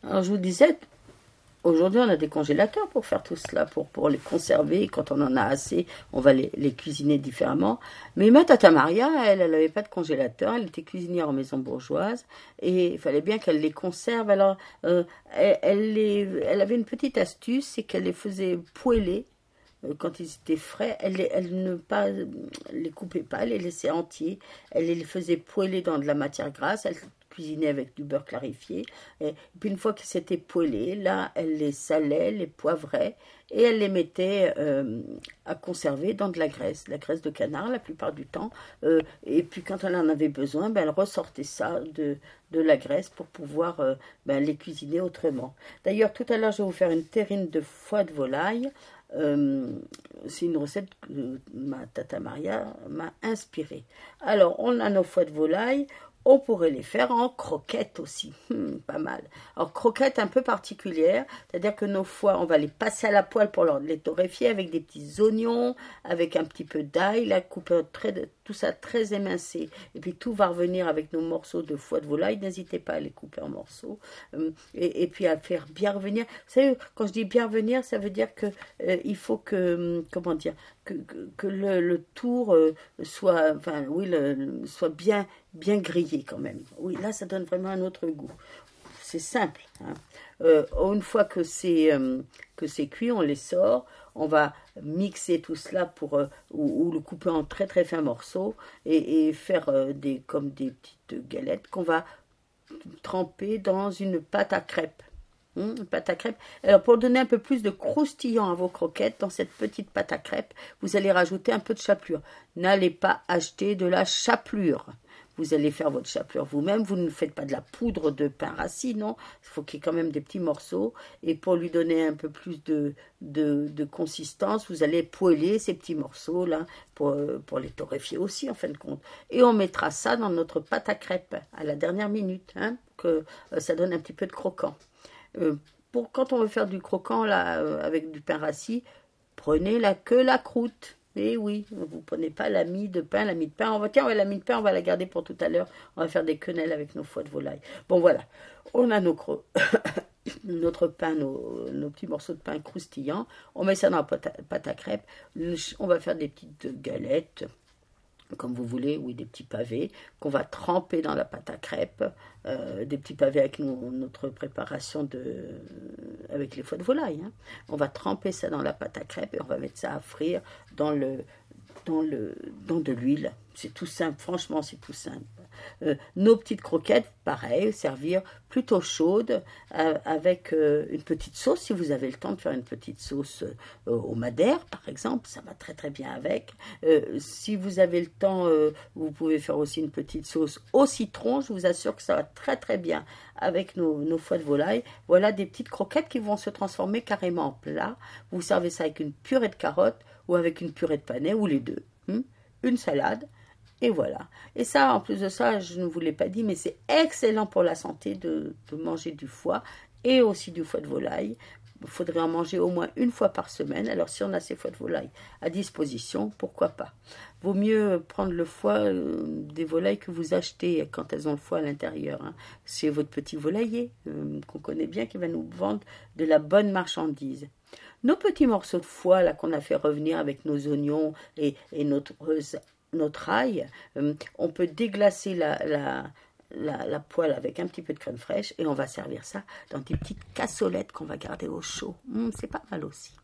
Alors je vous disais, aujourd'hui on a des congélateurs pour faire tout cela, pour les conserver. Quand on en a assez, on va les cuisiner différemment. Mais ma tata Maria, elle n'avait pas de congélateur, elle était cuisinière en maison bourgeoise et il fallait bien qu'elle les conserve. Alors elle avait une petite astuce, c'est qu'elle les faisait poêler. Quand ils étaient frais, elle ne pas, les coupait pas, elle les laissait entiers. Elle les faisait poêler dans de la matière grasse. Elle cuisinait avec du beurre clarifié. Et puis une fois qu'ils s'étaient poêlés, là, elle les salait, les poivrait et elle les mettait à conserver dans de la graisse de canard la plupart du temps. Et puis quand elle en avait besoin, ben, elle ressortait ça de la graisse pour pouvoir ben, les cuisiner autrement. D'ailleurs, tout à l'heure, je vais vous faire une terrine de foie de volaille. C'est une recette que ma tata Maria m'a inspirée. Alors, on a nos foies de volaille. On pourrait les faire en croquettes aussi, pas mal. Alors croquettes un peu particulières, c'est-à-dire que nos foies, on va les passer à la poêle pour les torréfier avec des petits oignons, avec un petit peu d'ail, la coupe tout ça très émincé. Et puis tout va revenir avec nos morceaux de foie de volaille. N'hésitez pas à les couper en morceaux et puis à faire bien revenir. Vous savez, quand je dis bien revenir, ça veut dire que il faut que comment dire que le tour soit, enfin oui, soit bien grillé quand même. Oui, là, ça donne vraiment un autre goût. C'est simple. Hein. Une fois que c'est cuit, on les sort. On va mixer tout cela ou le couper en très très fins morceaux et faire comme des petites galettes qu'on va tremper dans une pâte à crêpes. Pâte à crêpes. Alors, pour donner un peu plus de croustillant à vos croquettes, dans cette petite pâte à crêpes, vous allez rajouter un peu de chapelure. N'allez pas acheter de la chapelure. Vous allez faire votre chapelure vous-même. Vous ne faites pas de la poudre de pain rassis, non. Il faut qu'il y ait quand même des petits morceaux. Et pour lui donner un peu plus de consistance, vous allez poêler ces petits morceaux-là pour les torréfier aussi, en fin de compte. Et on mettra ça dans notre pâte à crêpes à la dernière minute, hein, que ça donne un petit peu de croquant. Quand on veut faire du croquant là, avec du pain rassis, prenez que la croûte. Et oui, vous prenez pas la mie de pain. La mie de pain, la mie de pain, on va la garder pour tout à l'heure. On va faire des quenelles avec nos foies de volaille. Bon voilà, on a notre pain, nos petits morceaux de pain croustillants. On met ça dans la pâte à crêpes. On va faire des petites galettes, comme vous voulez, oui, des petits pavés qu'on va tremper dans la pâte à crêpes, des petits pavés avec notre préparation avec les foies de volaille. Hein. On va tremper ça dans la pâte à crêpes et on va mettre ça à frire dans de l'huile. C'est tout simple, franchement, c'est tout simple. Nos petites croquettes, pareil, servir plutôt chaudes avec une petite sauce. Si vous avez le temps de faire une petite sauce au madère, par exemple, ça va très très bien avec. Si vous avez le temps, vous pouvez faire aussi une petite sauce au citron. Je vous assure que ça va très très bien avec nos foies de volaille. Voilà des petites croquettes qui vont se transformer carrément en plat. Vous servez ça avec une purée de carottes ou avec une purée de panais ou les deux. Une salade. Et voilà. Et ça, en plus de ça, je ne vous l'ai pas dit, mais c'est excellent pour la santé de manger du foie et aussi du foie de volaille. Il faudrait en manger au moins une fois par semaine. Alors, si on a ces foies de volaille à disposition, pourquoi pas. Vaut mieux prendre le foie des volailles que vous achetez quand elles ont le foie à l'intérieur. Hein. C'est votre petit volailler qu'on connaît bien qui va nous vendre de la bonne marchandise. Nos petits morceaux de foie là qu'on a fait revenir avec nos oignons et notre ail, on peut déglacer la poêle avec un petit peu de crème fraîche et on va servir ça dans des petites cassolettes qu'on va garder au chaud. C'est pas mal aussi.